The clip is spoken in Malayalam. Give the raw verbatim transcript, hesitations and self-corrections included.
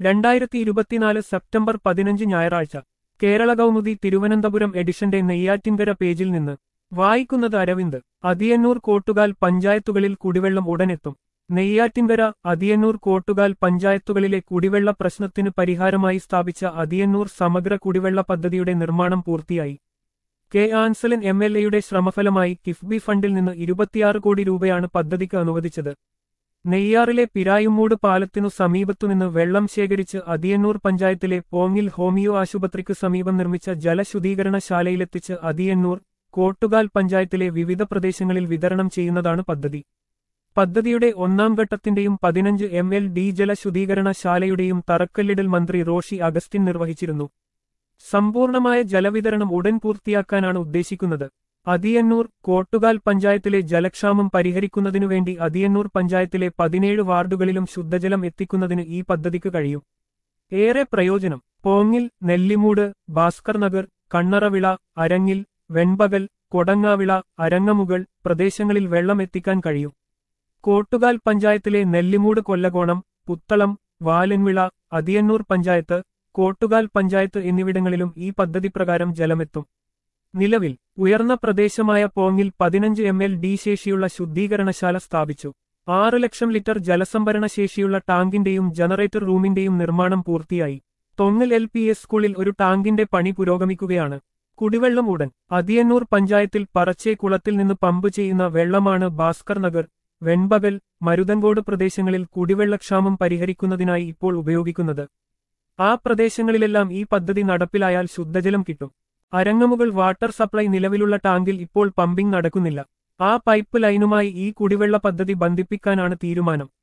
രണ്ടായിരത്തി ഇരുപത്തിനാല് സെപ്റ്റംബർ പതിനഞ്ച് ഞായറാഴ്ച കേരള കൗമുദി തിരുവനന്തപുരം എഡിഷന്റെ നെയ്യാറ്റിൻകര പേജിൽ നിന്ന് വായിക്കുന്നത് അരവിന്ദ്. അതിയന്നൂർ കോട്ടുകാൽ പഞ്ചായത്തുകളിൽ കുടിവെള്ളം ഉടനെത്തും. നെയ്യാറ്റിൻകര അതിയന്നൂർ കോട്ടുകാൽ പഞ്ചായത്തുകളിലെ കുടിവെള്ള പ്രശ്നത്തിന് പരിഹാരമായി സ്ഥാപിച്ച അതിയന്നൂർ സമഗ്ര കുടിവെള്ള പദ്ധതിയുടെ നിർമ്മാണം പൂർത്തിയായി. കെ ആൻസലൻ എം എൽ എയുടെ ശ്രമഫലമായി കിഫ്ബി ഫണ്ടിൽ നിന്ന് ഇരുപത്തിയാറ് കോടി രൂപയാണ് പദ്ധതിക്ക് അനുവദിച്ചത്. നെയ്യാറിലെ പിരായുമൂട് പാലത്തിനു സമീപത്തുനിന്ന് വെള്ളം ശേഖരിച്ച് അതിയന്നൂർ പഞ്ചായത്തിലെ പോങ്ങിൽ ഹോമിയോ ആശുപത്രിക്ക് സമീപം നിർമ്മിച്ച ജലശുദ്ധീകരണ ശാലയിലെത്തിച്ച് അതിയന്നൂർ കോട്ടുകാൽ പഞ്ചായത്തിലെ വിവിധ പ്രദേശങ്ങളിൽ വിതരണം ചെയ്യുന്നതാണ് പദ്ധതി. പദ്ധതിയുടെ ഒന്നാം ഘട്ടത്തിന്റെയും പതിനഞ്ച് എം എൽ ഡി ജലശുദ്ധീകരണ ശാലയുടെയും തറക്കല്ലിടൽ മന്ത്രി റോഷി അഗസ്റ്റിൻ നിർവഹിച്ചിരുന്നു. സമ്പൂർണമായ ജലവിതരണം ഉടൻ പൂർത്തിയാക്കാനാണ് ഉദ്ദേശിക്കുന്നത്. അതിയന്നൂർ കോട്ടുകാൽ പഞ്ചായത്തിലെ ജലക്ഷാമം പരിഹരിക്കുന്നതിനുവേണ്ടി അതിയന്നൂർ പഞ്ചായത്തിലെ പതിനേഴ് വാർഡുകളിലും ശുദ്ധജലം എത്തിക്കുന്നതിന് ഈ പദ്ധതിക്ക് കഴിയും. ഏറെ പ്രയോജനം. പോങ്ങിൽ, നെല്ലിമൂട്, ഭാസ്കർ നഗർ, കണ്ണറവിള, അരങ്ങിൽ, വെൺപകൽ, കൊടങ്ങാവിള, അരങ്ങമുകൾ പ്രദേശങ്ങളിൽ വെള്ളം എത്തിക്കാൻ കഴിയും. കോട്ടുകാൽ പഞ്ചായത്തിലെ നെല്ലിമൂട്, കൊല്ലകോണം, പുത്തളം, വാലൻവിള, അതിയന്നൂർ പഞ്ചായത്ത്, കോട്ടുകാൽ പഞ്ചായത്ത് എന്നിവിടങ്ങളിലും ഈ പദ്ധതി പ്രകാരം ജലമെത്തും. നിലവിൽ ഉയർന്ന പ്രദേശമായ പോങ്ങിൽ പതിനഞ്ച് എം എൽ ഡി ശേഷിയുള്ള ശുദ്ധീകരണശാല സ്ഥാപിച്ചു. ആറ് ലക്ഷം ലിറ്റർ ജലസംഭരണ ശേഷിയുള്ള ടാങ്കിന്റെയും ജനറേറ്റർ റൂമിന്റെയും നിർമ്മാണം പൂർത്തിയായി. തൊങ്ങൽ എൽ പി എസ് സ്കൂളിൽ ഒരു ടാങ്കിന്റെ പണി പുരോഗമിക്കുകയാണ്. കുടിവെള്ളം ഉടൻ. അതിയന്നൂർ പഞ്ചായത്തിൽ പറച്ചേ കുളത്തിൽ നിന്ന് പമ്പ് ചെയ്യുന്ന വെള്ളമാണ് ഭാസ്കർ നഗർ, വെൺപകൽ, മരുതങ്കോട് പ്രദേശങ്ങളിൽ കുടിവെള്ളക്ഷാമം പരിഹരിക്കുന്നതിനായി ഇപ്പോൾ ഉപയോഗിക്കുന്നത്. ആ പ്രദേശങ്ങളിലെല്ലാം ഈ പദ്ധതി നടപ്പിലായാൽ ശുദ്ധജലം കിട്ടും. അരങ്ങമുകൾ വാട്ടർ സപ്ലൈ നിലവിലുള്ള ടാങ്കിൽ ഇപ്പോൾ പമ്പിംഗ് നടക്കുന്നില്ല. ആ പൈപ്പ് ലൈനുമായി ഈ കുടിവെള്ള പദ്ധതി ബന്ധിപ്പിക്കാനാണ് തീരുമാനം.